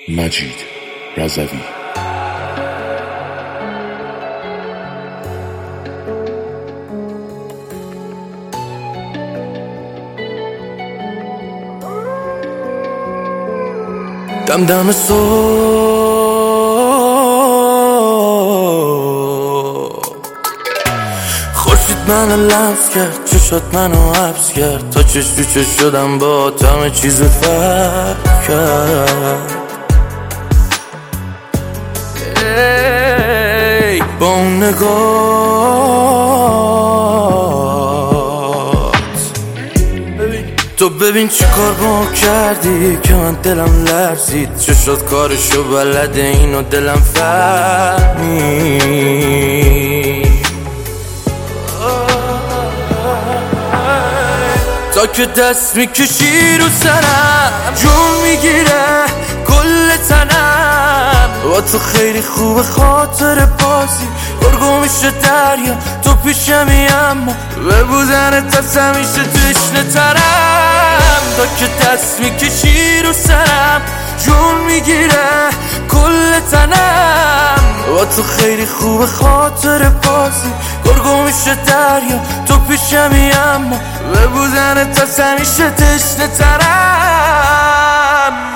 مجید رضوی. دم دم صبح خورشید منو لمس کرد، چشات منو حبس کرد، تا چش تو چش شدم با همه چیز فرق کرد. با اون نگات تو ببین چی کار با کردی که من دلم لرزید. چشات کارشو بلده، اینو دلم فهمید. تا که دست میکشی رو سرم جون میگیره کل تنم. با تو خیلی خوبه خاطر بازی گرگو میشه دریا، تو پیشمی اما به بودنت از همیشه تشنه ترم. تا که دست میکشی رو سرم جون میگیره کل تنم. با تو خیلی خوبه خاطر بازی گرگو میشه دریا، تو پیشمی اما به بودنت از همیشه تشنه ترم.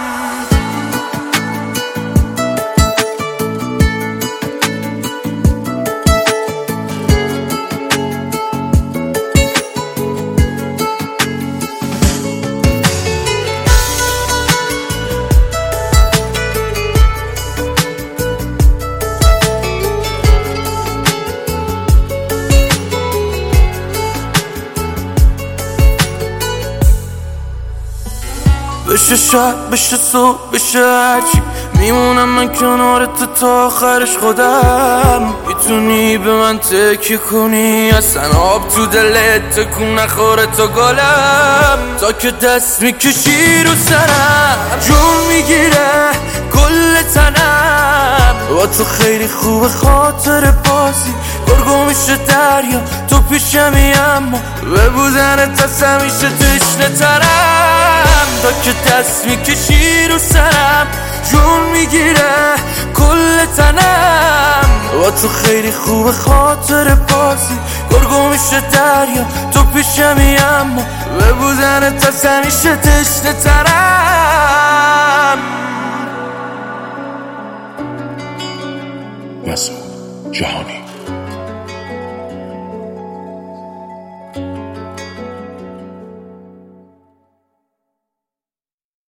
بشه شب بشه صبح بشه هرچی، میمونم من کنار تو تا آخرش خودم. میتونی به من تکیه کنی، اصلا آب تو دلت تکون نخوره تا گلم. تا که دست میکشی رو سرم جون میگیره کل تنم. با تو خیلی خوبه خاطر بازی گرگو میشه دریا، تو پیشمی اما به بودنت از همیشه تشنه ترم. تا که دست میکشی رو سرم جون میگیره کل تنم. با تو خیلی خوبه خاطر بازی گرگو میشه دریا، تو پیشمی اما به بودنت از همیشه تشنه ترم.